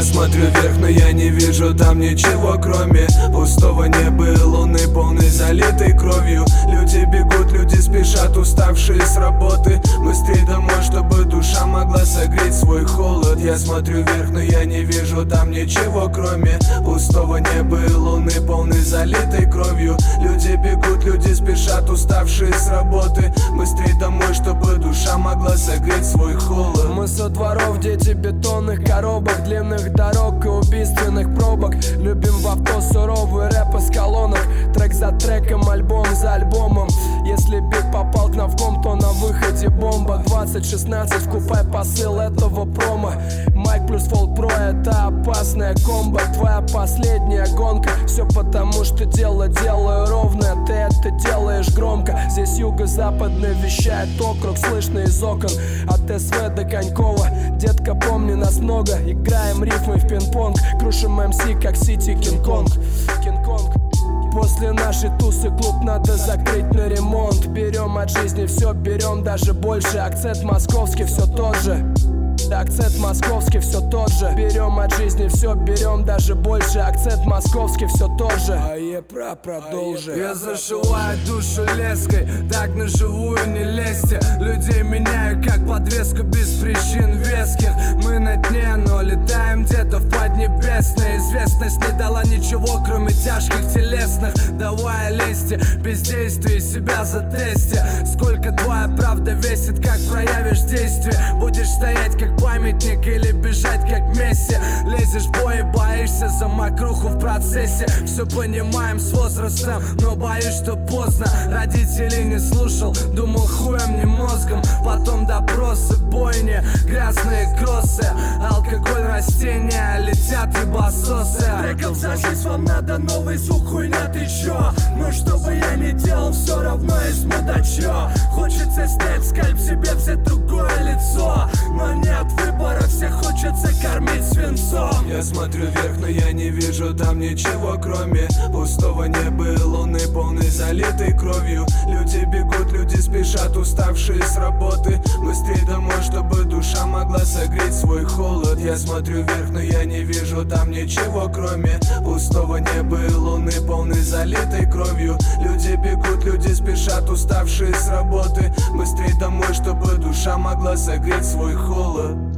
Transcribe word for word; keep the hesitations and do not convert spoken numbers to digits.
смотрю вверх, но я не вижу там ничего, кроме пустого неба и луны, полной залитой кровью. Люди бегут, люди спешат, уставшие с работы, быстрее домой, чтобы душа могла согреть свой холод. Я смотрю вверх, но я не вижу там ничего, кроме пустого неба и луны, полной залитой кровью. Люди бегут, люди спешат, уставшие с работы, быстрее домой, чтобы душа могла согреть свой холод. Мы со дворов, дети бетонных коробок, длинных дорог и убийственных пробок. Любим в авто суровый рэп из колонок, трек за треком, альбом за альбомом. Если бит попал к нам в ком, то на выходе бомба. Двадцать шестнадцать, вкупай посыл этого промо. Майк плюс Fold Pro — это опасная комбо. Твоя последняя гонка, все потому что дело делаю ровно. Ты это делаешь громко. Здесь юго-западный вещает округ, слышно из окон. От СВ до Конькова, детка, помни нас много. Играем рифмы в пинг-понг, крушим эм си как Сити Кинг-Конг. Кинг-Конг. После нашей тусы клуб надо закрыть на ремонт. Берем от жизни все, берем даже больше. Акцент московский все тот же. Акцент московский все тот же. Берем от жизни все, берем даже больше. Акцент московский все тот же. А я про продолжи. Я зашиваю душу леской, так на живую не лезьте. Людей меняю как подвеску без причин веских. Мы на дне, но летаем где-то в Поднебесной. Известность не дала ничего, кроме тяжких телесных. Давай лезьте, бездействие себя затесте. Сколько твоя правда весит, как проявишь действие. Будешь стоять как памятник или бежать как Месси. Лезешь в бой и боишься за мокруху в процессе. Все понимаем с возрастом, но боюсь, что поздно. Родителей не слушал, думал хуем не мозгом. Потом допросы, бойни, грязные кроссы. Алкоголь, растения, летят ебасосы. Треком за жизнь вам надо новый звук, хуйня ты чё? Но что бы я ни делал, все равно есть мудачо. Хочется снять скальп, себе взять другое лицо, но нет выбора, всех хочется кормить свинцом. Я смотрю вверх, но я не вижу там ничего, кроме пустого неба и луны, полной залитой кровью. Люди бегут, люди спешат, уставшие с работы, быстрее домой, чтобы душа могла согреть свой холод. Я смотрю вверх, но я не вижу там ничего, кроме пустого неба и луны, полной залитой кровью. Люди бегут, люди спешат, уставшие с работы, быстрее домой, чтобы душа могла согреть свой холод.